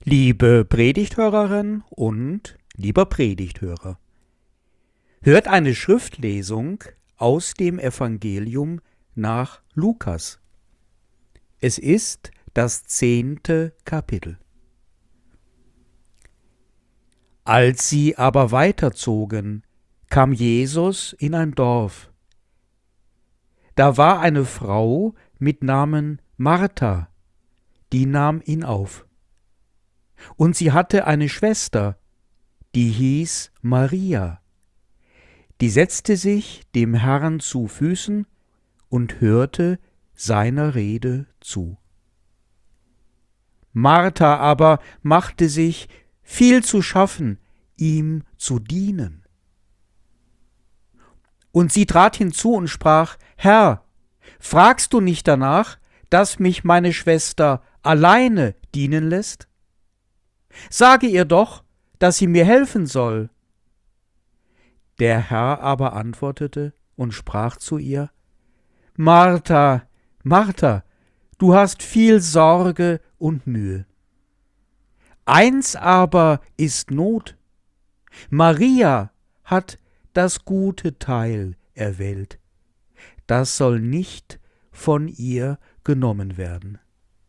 Liebe Predigthörerin und lieber Predigthörer, hört eine Schriftlesung aus dem Evangelium nach Lukas. Es ist das 10. Kapitel. Als sie aber weiterzogen, kam Jesus in ein Dorf. Da war eine Frau mit Namen Martha, die nahm ihn auf. Und sie hatte eine Schwester, die hieß Maria. Die setzte sich dem Herrn zu Füßen und hörte seiner Rede zu. Martha aber machte sich viel zu schaffen, ihm zu dienen. Und sie trat hinzu und sprach: Herr, fragst du nicht danach, dass mich meine Schwester alleine dienen lässt? Sage ihr doch, dass sie mir helfen soll. Der Herr aber antwortete und sprach zu ihr: Martha, Martha, du hast viel Sorge und Mühe. Eins aber ist Not. Maria hat das gute Teil erwählt. Das soll nicht von ihr genommen werden.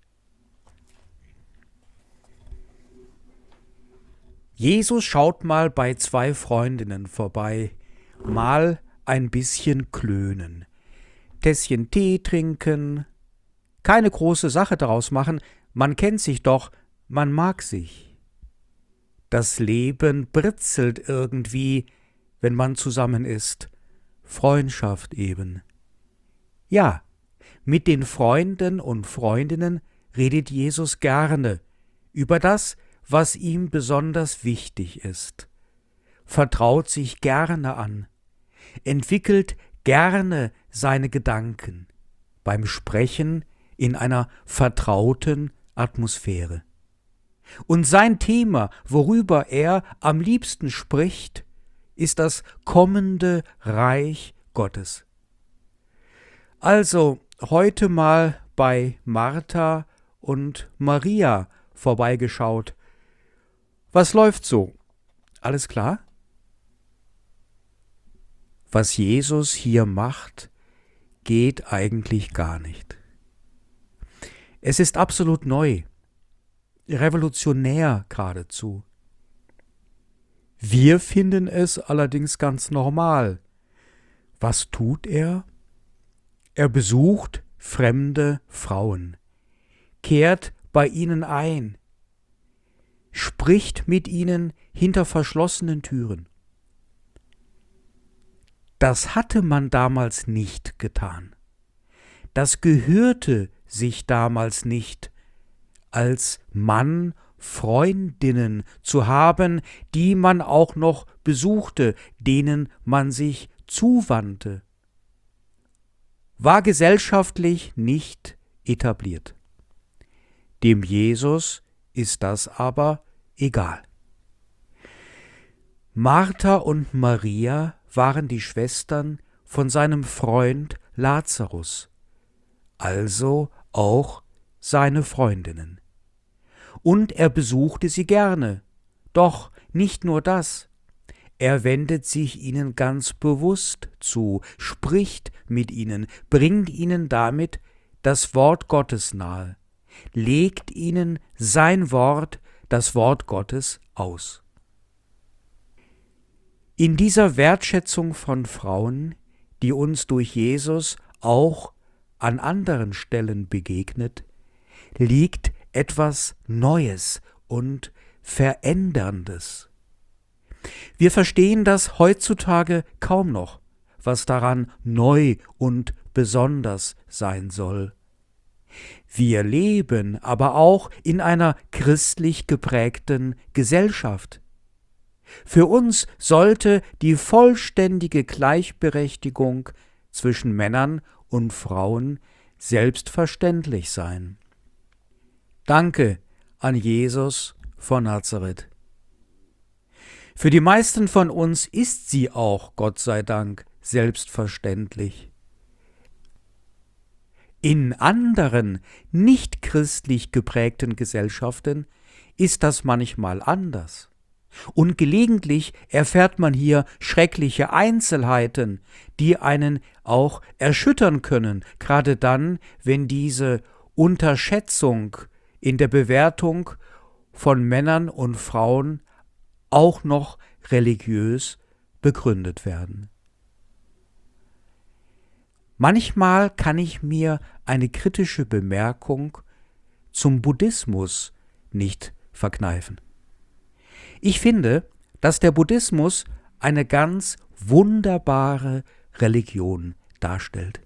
Jesus schaut mal bei zwei Freundinnen vorbei, mal ein bisschen klönen, Tässchen Tee trinken, keine große Sache daraus machen, man kennt sich doch, man mag sich. Das Leben britzelt irgendwie, wenn man zusammen ist, Freundschaft eben. Ja, mit den Freunden und Freundinnen redet Jesus gerne über das, was ihm besonders wichtig ist, vertraut sich gerne an, entwickelt gerne seine Gedanken beim Sprechen in einer vertrauten Atmosphäre. Und sein Thema, worüber er am liebsten spricht, ist das kommende Reich Gottes. Also heute mal bei Martha und Maria vorbeigeschaut. Was läuft so? Alles klar? Was Jesus hier macht, geht eigentlich gar nicht. Es ist absolut neu, revolutionär geradezu. Wir finden es allerdings ganz normal. Was tut er? Er besucht fremde Frauen, kehrt bei ihnen ein, spricht mit ihnen hinter verschlossenen Türen. Das hatte man damals nicht getan. Das gehörte sich damals nicht, als Mann Freundinnen zu haben, die man auch noch besuchte, denen man sich zuwandte. War gesellschaftlich nicht etabliert. Dem Jesus ist das aber egal. Martha und Maria waren die Schwestern von seinem Freund Lazarus, also auch seine Freundinnen. Und er besuchte sie gerne. Doch nicht nur das. Er wendet sich ihnen ganz bewusst zu, spricht mit ihnen, bringt ihnen damit das Wort Gottes nahe, legt ihnen sein Wort, das Wort Gottes, aus. In dieser Wertschätzung von Frauen, die uns durch Jesus auch an anderen Stellen begegnet, liegt etwas Neues und Veränderndes. Wir verstehen das heutzutage kaum noch, was daran neu und besonders sein soll. Wir leben aber auch in einer christlich geprägten Gesellschaft. Für uns sollte die vollständige Gleichberechtigung zwischen Männern und Frauen selbstverständlich sein. Danke an Jesus von Nazareth. Für die meisten von uns ist sie auch, Gott sei Dank, selbstverständlich. In anderen, nicht christlich geprägten Gesellschaften ist das manchmal anders. Und gelegentlich erfährt man hier schreckliche Einzelheiten, die einen auch erschüttern können, gerade dann, wenn diese Unterschätzung in der Bewertung von Männern und Frauen auch noch religiös begründet werden. Manchmal kann ich mir eine kritische Bemerkung zum Buddhismus nicht verkneifen. Ich finde, dass der Buddhismus eine ganz wunderbare Religion darstellt.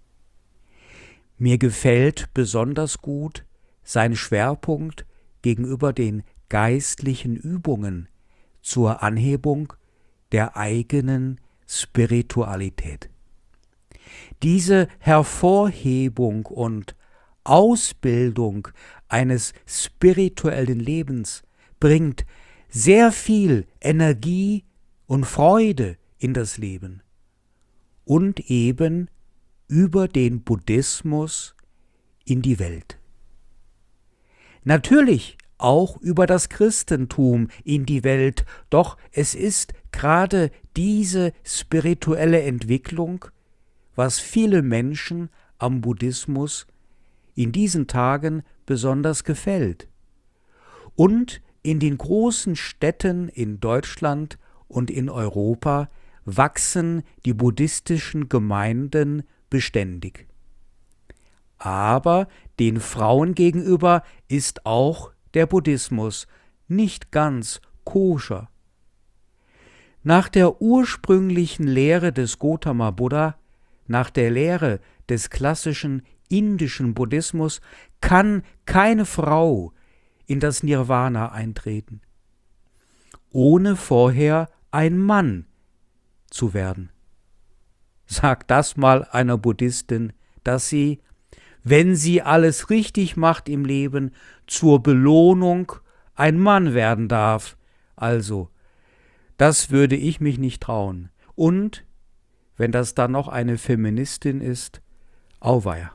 Mir gefällt besonders gut sein Schwerpunkt gegenüber den geistlichen Übungen zur Anhebung der eigenen Spiritualität. Diese Hervorhebung und Ausbildung eines spirituellen Lebens bringt sehr viel Energie und Freude in das Leben und eben über den Buddhismus in die Welt. Natürlich auch über das Christentum in die Welt, doch es ist gerade diese spirituelle Entwicklung, was viele Menschen am Buddhismus in diesen Tagen besonders gefällt. Und in den großen Städten in Deutschland und in Europa wachsen die buddhistischen Gemeinden beständig. Aber den Frauen gegenüber ist auch der Buddhismus nicht ganz koscher. Nach der ursprünglichen Lehre des Gautama Buddha, nach der Lehre des klassischen indischen Buddhismus, kann keine Frau in das Nirvana eintreten, ohne vorher ein Mann zu werden. Sag das mal einer Buddhistin, dass sie, wenn sie alles richtig macht im Leben, zur Belohnung ein Mann werden darf. Also, das würde ich mich nicht trauen. Und, wenn das dann noch eine Feministin ist, auweia.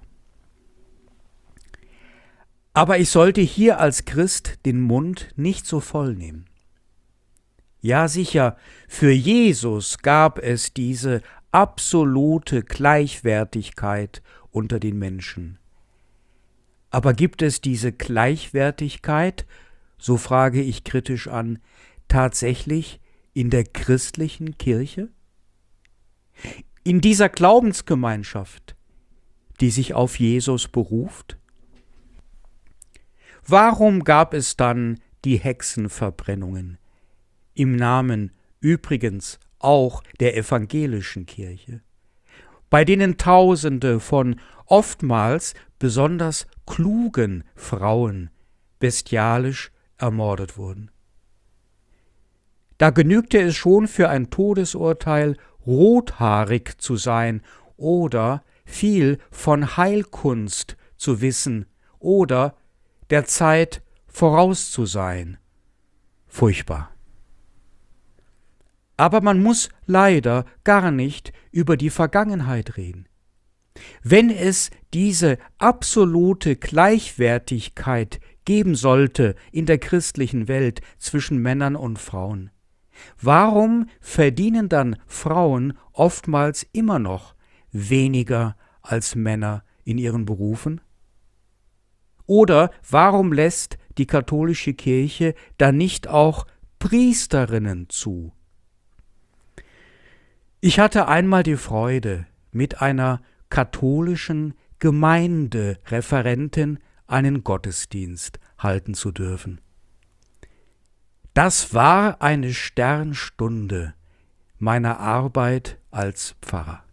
Aber ich sollte hier als Christ den Mund nicht so voll nehmen. Ja, sicher, für Jesus gab es diese absolute Gleichwertigkeit unter den Menschen. Aber gibt es diese Gleichwertigkeit, so frage ich kritisch an, tatsächlich in der christlichen Kirche? In dieser Glaubensgemeinschaft, die sich auf Jesus beruft? Warum gab es dann die Hexenverbrennungen im Namen übrigens auch der evangelischen Kirche, bei denen Tausende von oftmals besonders klugen Frauen bestialisch ermordet wurden? Da genügte es schon für ein Todesurteil, rothaarig zu sein oder viel von Heilkunst zu wissen oder der Zeit voraus zu sein. Furchtbar. Aber man muss leider gar nicht über die Vergangenheit reden. Wenn es diese absolute Gleichwertigkeit geben sollte in der christlichen Welt zwischen Männern und Frauen, warum verdienen dann Frauen oftmals immer noch weniger als Männer in ihren Berufen? Oder warum lässt die katholische Kirche dann nicht auch Priesterinnen zu? Ich hatte einmal die Freude, mit einer katholischen Gemeindereferentin einen Gottesdienst halten zu dürfen. Das war eine Sternstunde meiner Arbeit als Pfarrer.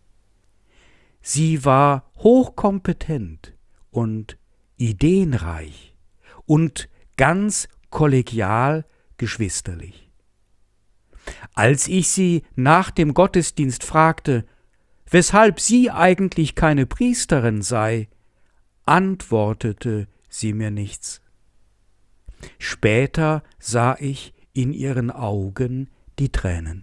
Sie war hochkompetent und ideenreich und ganz kollegial geschwisterlich. Als ich sie nach dem Gottesdienst fragte, weshalb sie eigentlich keine Priesterin sei, antwortete sie mir nichts. Später sah ich in ihren Augen die Tränen.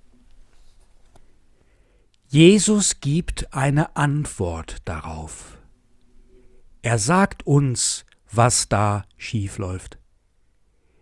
Jesus gibt eine Antwort darauf. Er sagt uns, was da schiefläuft.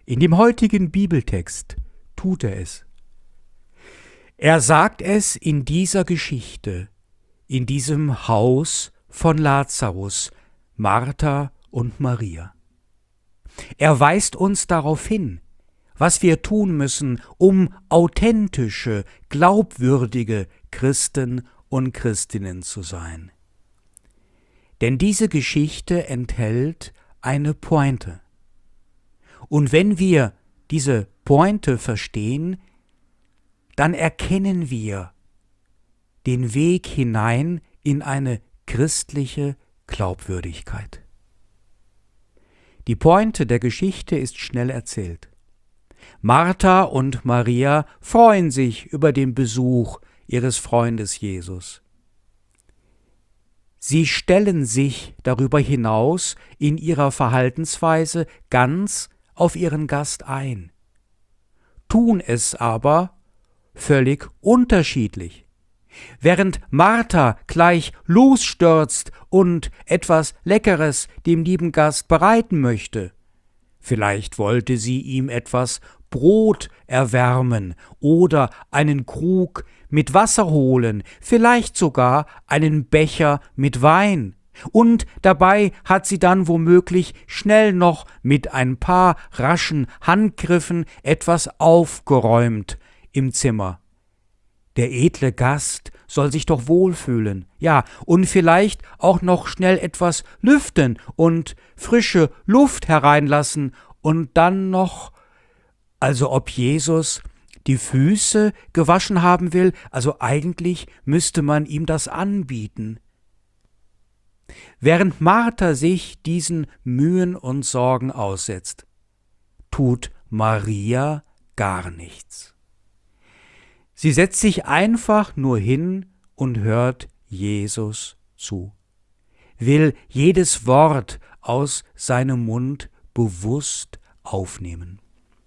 In dem heutigen Bibeltext tut er es. Er sagt es in dieser Geschichte, in diesem Haus von Lazarus, Martha und Maria. Er weist uns darauf hin, was wir tun müssen, um authentische, glaubwürdige Christen und Christinnen zu sein. Denn diese Geschichte enthält eine Pointe. Und wenn wir diese Pointe verstehen, dann erkennen wir den Weg hinein in eine christliche Glaubwürdigkeit. Die Pointe der Geschichte ist schnell erzählt. Martha und Maria freuen sich über den Besuch ihres Freundes Jesus. Sie stellen sich darüber hinaus in ihrer Verhaltensweise ganz auf ihren Gast ein, tun es aber völlig unterschiedlich. Während Martha gleich losstürzt und etwas Leckeres dem lieben Gast bereiten möchte, vielleicht wollte sie ihm etwas Brot erwärmen oder einen Krug mit Wasser holen, vielleicht sogar einen Becher mit Wein. Und dabei hat sie dann womöglich schnell noch mit ein paar raschen Handgriffen etwas aufgeräumt im Zimmer. Der edle Gast soll sich doch wohlfühlen, ja, und vielleicht auch noch schnell etwas lüften und frische Luft hereinlassen und dann noch, also ob Jesus die Füße gewaschen haben will, also eigentlich müsste man ihm das anbieten. Während Martha sich diesen Mühen und Sorgen aussetzt, tut Maria gar nichts. Sie setzt sich einfach nur hin und hört Jesus zu, will jedes Wort aus seinem Mund bewusst aufnehmen.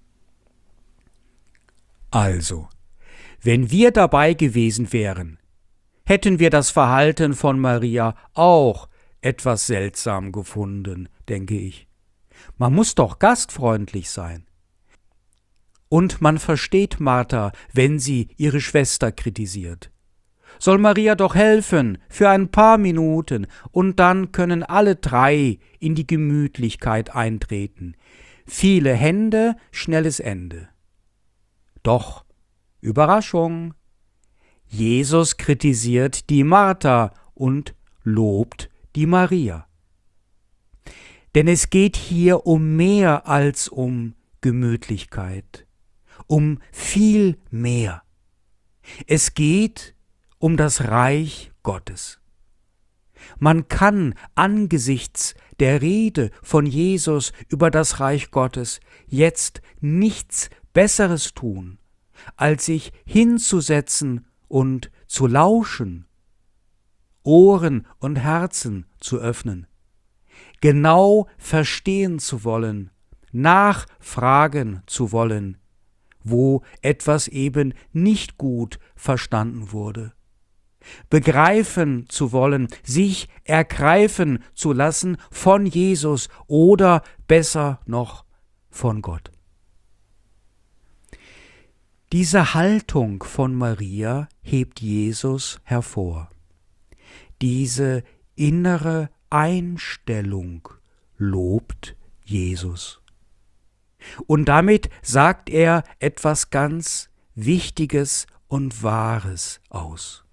Also, wenn wir dabei gewesen wären, hätten wir das Verhalten von Maria auch etwas seltsam gefunden, denke ich. Man muss doch gastfreundlich sein. Und man versteht Martha, wenn sie ihre Schwester kritisiert. Soll Maria doch helfen, für ein paar Minuten, und dann können alle drei in die Gemütlichkeit eintreten. Viele Hände, schnelles Ende. Doch, Überraschung, Jesus kritisiert die Martha und lobt die Maria. Denn es geht hier um mehr als um Gemütlichkeit, um viel mehr. Es geht um das Reich Gottes. Man kann angesichts der Rede von Jesus über das Reich Gottes jetzt nichts Besseres tun, als sich hinzusetzen und zu lauschen, Ohren und Herzen zu öffnen, genau verstehen zu wollen, nachfragen zu wollen, wo etwas eben nicht gut verstanden wurde, begreifen zu wollen, sich ergreifen zu lassen von Jesus oder besser noch von Gott. Diese Haltung von Maria hebt Jesus hervor. Diese innere Einstellung lobt Jesus. Und damit sagt er etwas ganz Wichtiges und Wahres aus.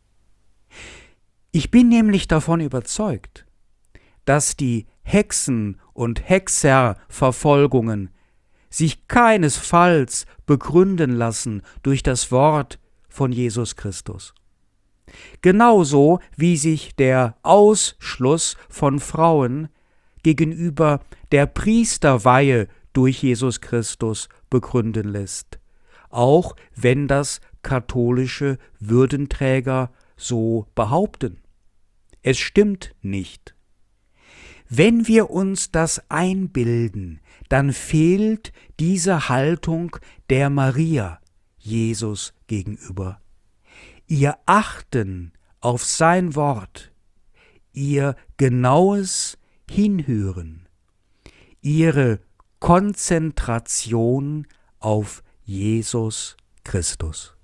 Ich bin nämlich davon überzeugt, dass die Hexen- und Hexerverfolgungen sich keinesfalls begründen lassen durch das Wort von Jesus Christus. Genauso wie sich der Ausschluss von Frauen gegenüber der Priesterweihe durch Jesus Christus begründen lässt, auch wenn das katholische Würdenträger so behaupten. Es stimmt nicht. Wenn wir uns das einbilden, dann fehlt diese Haltung der Maria Jesus gegenüber. Ihr Achten auf sein Wort, ihr genaues Hinhören, ihre Konzentration auf Jesus Christus.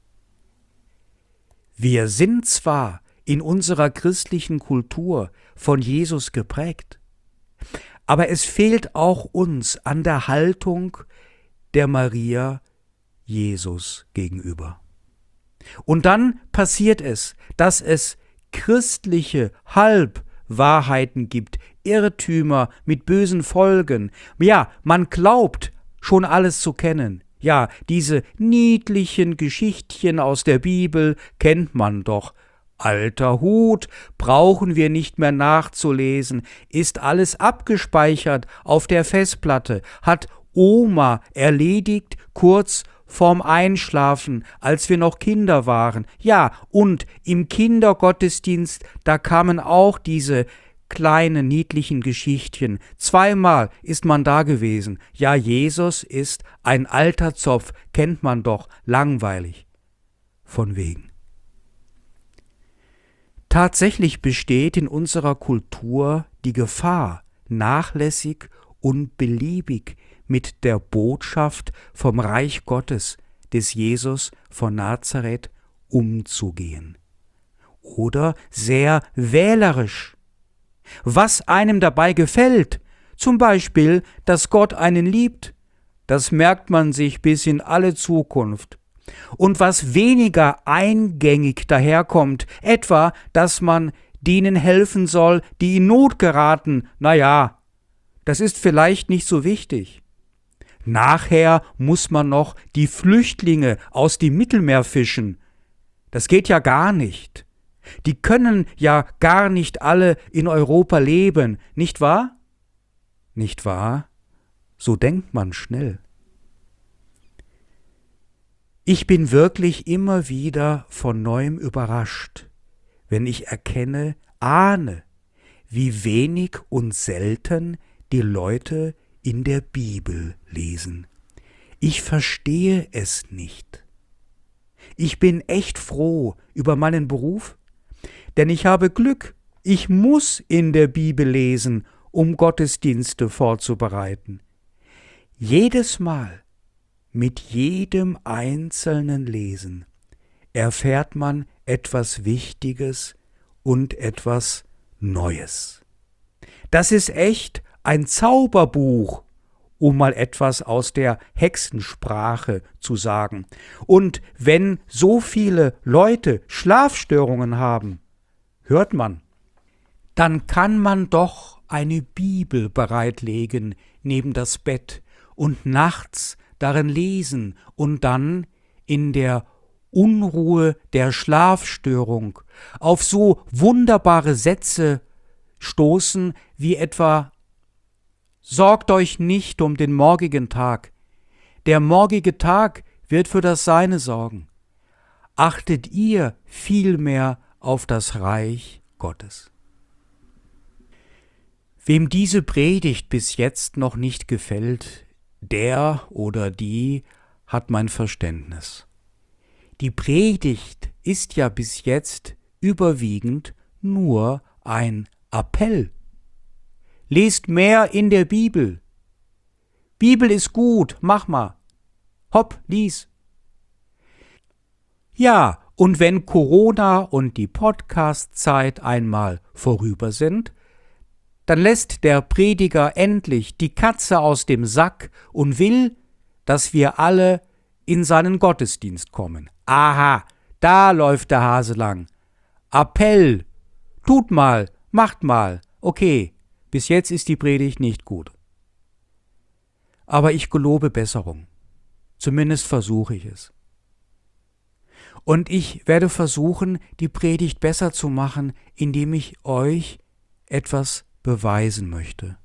Wir sind zwar in unserer christlichen Kultur von Jesus geprägt, aber es fehlt auch uns an der Haltung der Maria Jesus gegenüber. Und dann passiert es, dass es christliche Halbwahrheiten gibt, Irrtümer mit bösen Folgen. Ja, man glaubt schon alles zu kennen. Ja, diese niedlichen Geschichtchen aus der Bibel kennt man doch. Alter Hut, brauchen wir nicht mehr nachzulesen, ist alles abgespeichert auf der Festplatte, hat Oma erledigt kurz vorm Einschlafen, als wir noch Kinder waren. Ja, und im Kindergottesdienst, da kamen auch diese kleinen niedlichen Geschichtchen. Zweimal ist man da gewesen. Ja, Jesus ist ein alter Zopf, kennt man doch, langweilig. Von wegen. Tatsächlich besteht in unserer Kultur die Gefahr, nachlässig und beliebig mit der Botschaft vom Reich Gottes, des Jesus von Nazareth, umzugehen. Oder sehr wählerisch. Was einem dabei gefällt, zum Beispiel, dass Gott einen liebt, das merkt man sich bis in alle Zukunft. Und was weniger eingängig daherkommt, etwa, dass man denen helfen soll, die in Not geraten, naja, das ist vielleicht nicht so wichtig. Nachher muss man noch die Flüchtlinge aus dem Mittelmeer fischen. Das geht ja gar nicht. Die können ja gar nicht alle in Europa leben, nicht wahr? Nicht wahr? So denkt man schnell. Ich bin wirklich immer wieder von Neuem überrascht, wenn ich erkenne, ahne, wie wenig und selten die Leute in der Bibel lesen. Ich verstehe es nicht. Ich bin echt froh über meinen Beruf, denn ich habe Glück. Ich muss in der Bibel lesen, um Gottesdienste vorzubereiten. Jedes Mal, mit jedem einzelnen Lesen, erfährt man etwas Wichtiges und etwas Neues. Das ist echt ein Zauberbuch, um mal etwas aus der Hexensprache zu sagen. Und wenn so viele Leute Schlafstörungen haben, hört man, dann kann man doch eine Bibel bereitlegen neben das Bett und nachts darin lesen und dann in der Unruhe der Schlafstörung auf so wunderbare Sätze stoßen wie etwa: Sorgt euch nicht um den morgigen Tag. Der morgige Tag wird für das Seine sorgen. Achtet ihr vielmehr auf das Reich Gottes. Wem diese Predigt bis jetzt noch nicht gefällt, der oder die hat mein Verständnis. Die Predigt ist ja bis jetzt überwiegend nur ein Appell. Lest mehr in der Bibel. Bibel ist gut, mach mal. Hopp, lies. Ja, und wenn Corona und die Podcast-Zeit einmal vorüber sind, dann lässt der Prediger endlich die Katze aus dem Sack und will, dass wir alle in seinen Gottesdienst kommen. Aha, da läuft der Hase lang. Appell, tut mal, macht mal. Okay, bis jetzt ist die Predigt nicht gut. Aber ich gelobe Besserung. Zumindest versuche ich es. Und ich werde versuchen, die Predigt besser zu machen, indem ich euch etwas beweisen möchte.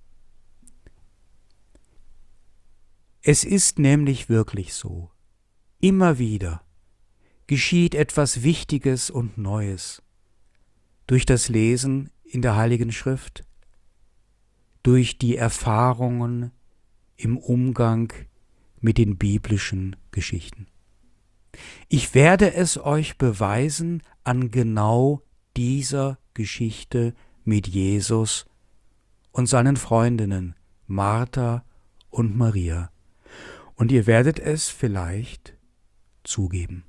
Es ist nämlich wirklich so. Immer wieder geschieht etwas Wichtiges und Neues durch das Lesen in der Heiligen Schrift, durch die Erfahrungen im Umgang mit den biblischen Geschichten. Ich werde es euch beweisen an genau dieser Geschichte mit Jesus und seinen Freundinnen Martha und Maria. Und ihr werdet es vielleicht zugeben.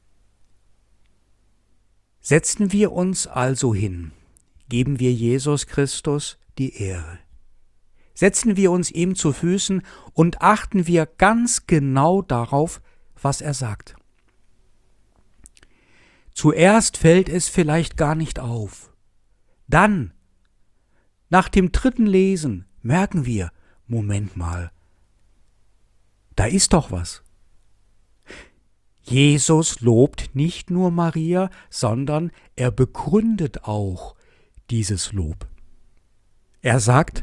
Setzen wir uns also hin, geben wir Jesus Christus die Ehre. Setzen wir uns ihm zu Füßen und achten wir ganz genau darauf, was er sagt. Zuerst fällt es vielleicht gar nicht auf. Dann, nach dem dritten Lesen, merken wir, Moment mal, da ist doch was. Jesus lobt nicht nur Maria, sondern er begründet auch dieses Lob. Er sagt,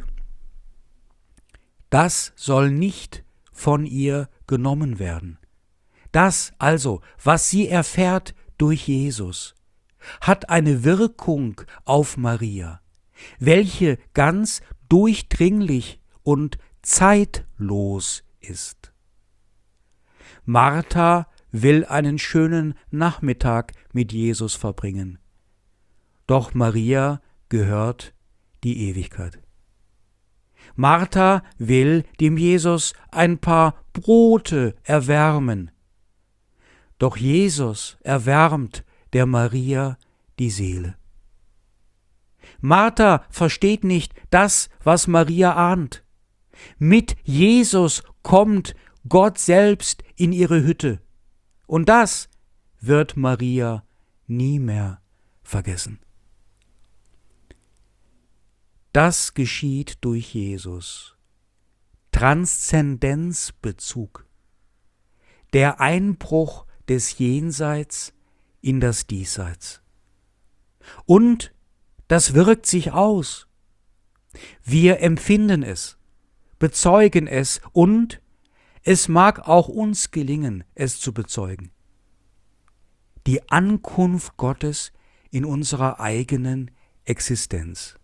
das soll nicht von ihr genommen werden. Das also, was sie erfährt durch Jesus, hat eine Wirkung auf Maria, welche ganz durchdringlich und zeitlos ist. Martha will einen schönen Nachmittag mit Jesus verbringen. Doch Maria gehört die Ewigkeit. Martha will dem Jesus ein paar Brote erwärmen. Doch Jesus erwärmt der Maria die Seele. Martha versteht nicht das, was Maria ahnt. Mit Jesus kommt Gott selbst in ihre Hütte. Und das wird Maria nie mehr vergessen. Das geschieht durch Jesus. Transzendenzbezug. Der Einbruch des Jenseits in das Diesseits. Und das wirkt sich aus. Wir empfinden es, bezeugen es und es mag auch uns gelingen, es zu bezeugen. Die Ankunft Gottes in unserer eigenen Existenz.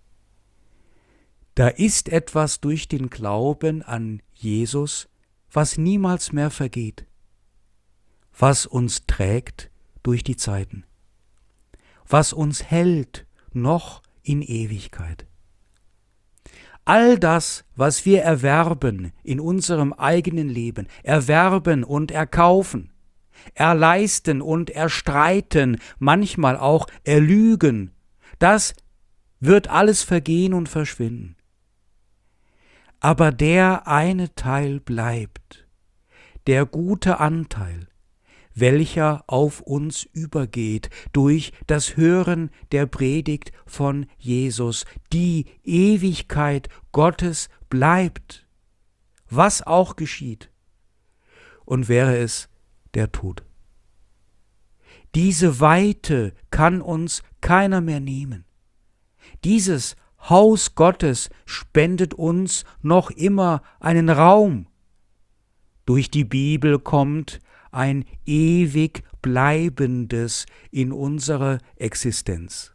Da ist etwas durch den Glauben an Jesus, was niemals mehr vergeht, was uns trägt durch die Zeiten, was uns hält noch in Ewigkeit. All das, was wir erwerben in unserem eigenen Leben, erwerben und erkaufen, erleisten und erstreiten, manchmal auch erlügen, das wird alles vergehen und verschwinden. Aber der eine Teil bleibt, der gute Anteil, welcher auf uns übergeht durch das Hören der Predigt von Jesus. Die Ewigkeit Gottes bleibt, was auch geschieht, und wäre es der Tod. Diese Weite kann uns keiner mehr nehmen. Dieses Haus Gottes spendet uns noch immer einen Raum. Durch die Bibel kommt ein ewig Bleibendes in unsere Existenz.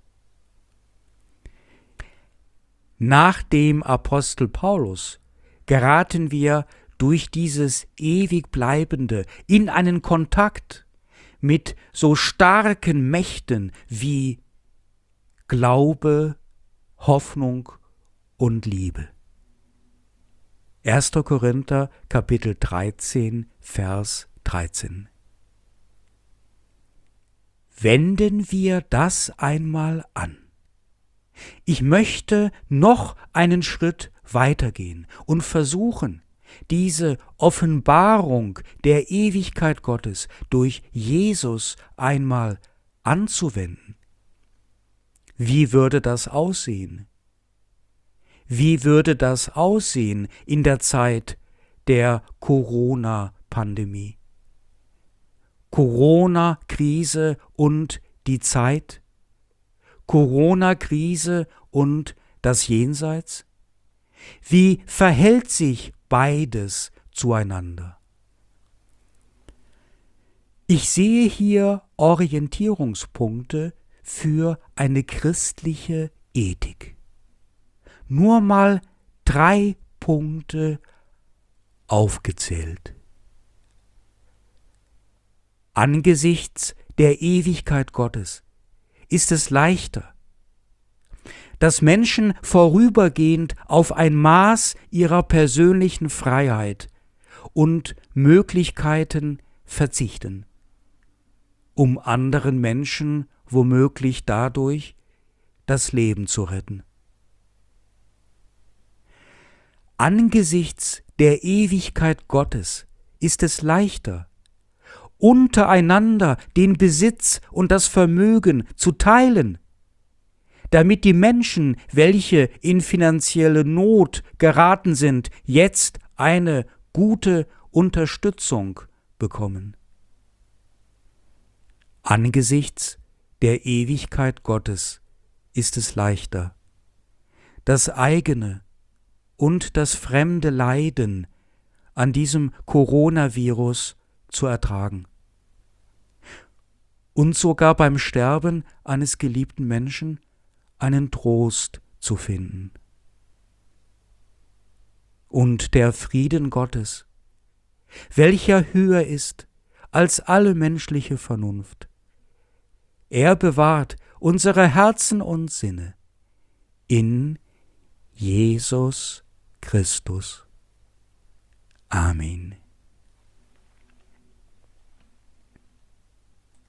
Nach dem Apostel Paulus geraten wir durch dieses ewig Bleibende in einen Kontakt mit so starken Mächten wie Glaube, Hoffnung und Liebe. 1. Korinther, Kapitel 13, Vers 13. Wenden wir das einmal an. Ich möchte noch einen Schritt weitergehen und versuchen, diese Offenbarung der Ewigkeit Gottes durch Jesus einmal anzuwenden. Wie würde das aussehen? Wie würde das aussehen in der Zeit der Corona-Pandemie? Corona-Krise und die Zeit? Corona-Krise und das Jenseits? Wie verhält sich beides zueinander? Ich sehe hier Orientierungspunkte für eine christliche Ethik. Nur mal 3 Punkte aufgezählt. Angesichts der Ewigkeit Gottes ist es leichter, dass Menschen vorübergehend auf ein Maß ihrer persönlichen Freiheit und Möglichkeiten verzichten, um anderen Menschen womöglich dadurch das Leben zu retten. Angesichts der Ewigkeit Gottes ist es leichter, untereinander den Besitz und das Vermögen zu teilen, damit die Menschen, welche in finanzielle Not geraten sind, jetzt eine gute Unterstützung bekommen. Angesichts der Ewigkeit Gottes ist es leichter, das eigene und das fremde Leiden an diesem Coronavirus zu ertragen. Und sogar beim Sterben eines geliebten Menschen einen Trost zu finden. Und der Frieden Gottes, welcher höher ist als alle menschliche Vernunft, er bewahrt unsere Herzen und Sinne in Jesus Christus. Amen.